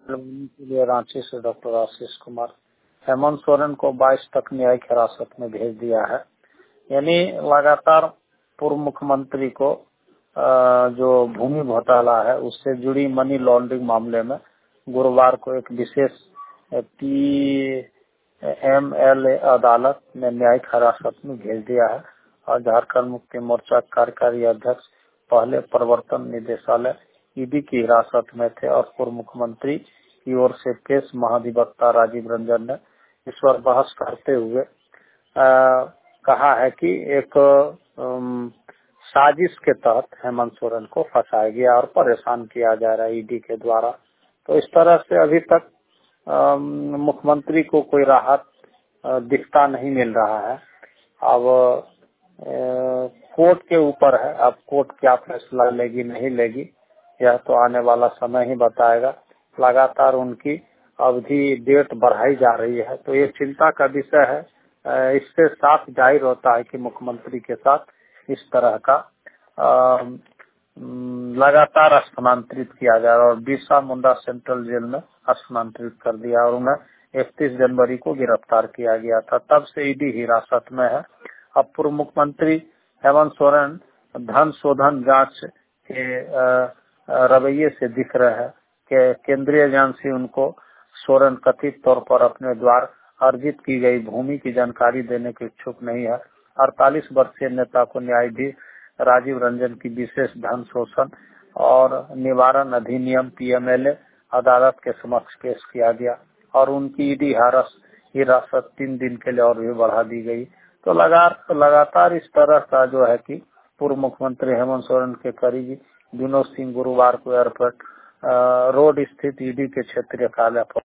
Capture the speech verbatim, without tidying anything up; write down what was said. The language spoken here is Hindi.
के लिए रांची से डॉक्टर आशीष कुमार। हेमंत सोरेन को बाईस तक न्यायिक हिरासत में भेज दिया है। यानी लगातार पूर्व मुख्यमंत्री को जो भूमि घोटाला है उससे जुड़ी मनी लॉन्ड्रिंग मामले में गुरुवार को एक विशेष पी एम एल ए अदालत ने न्यायिक हिरासत में भेज दिया है और झारखंड मुक्ति मोर्चा कार्यकारी अध्यक्ष पहले प्रवर्तन निदेशालय ईडी की हिरासत में थे और पूर्व मुख्यमंत्री की ओर से केस महाधिवक्ता राजीव रंजन ने इस पर बहस करते हुए आ, कहा है कि एक आम, साजिश के तहत हेमंत सोरेन को फंसाया गया और परेशान किया जा रहा है ईडी के द्वारा। तो इस तरह से अभी तक मुख्यमंत्री को कोई राहत दिखता नहीं मिल रहा है। अब कोर्ट के ऊपर है, अब कोर्ट क्या फैसला लेगी नहीं लेगी यह तो आने वाला समय ही बताएगा। लगातार उनकी अवधि डेट बढ़ाई जा रही है तो ये चिंता का विषय है। इससे साफ जाहिर होता है कि मुख्यमंत्री के साथ इस तरह का लगातार स्थानांतरित किया जा रहा है और बिरसा मुंडा सेंट्रल जेल में स्थानांतरित कर दिया और उन्हें इकतीस जनवरी को गिरफ्तार किया गया था। तब से ईडी हिरासत में है। अब पूर्व मुख्यमंत्री हेमंत सोरेन धन शोधन जांच के रवैये से दिख रहे हैं कि केंद्रीय एजेंसी उनको सोरेन कथित तौर पर अपने द्वार अर्जित की गई भूमि की जानकारी देने के इच्छुक नहीं है। अड़तालीस वर्षीय नेता को न्यायाधीश राजीव रंजन की विशेष धन शोषण और निवारण अधिनियम पी एम एल ए अदालत के समक्ष पेश किया गया और उनकी ईडी हिरासत तीन दिन के लिए और भी बढ़ा दी गई। तो लगातार लगातार इस तरह का जो है कि पूर्व मुख्यमंत्री हेमंत सोरेन के करीबी विनोद सिंह गुरुवार को एयरपोर्ट रोड स्थित ईडी के क्षेत्रीय कार्यालय पर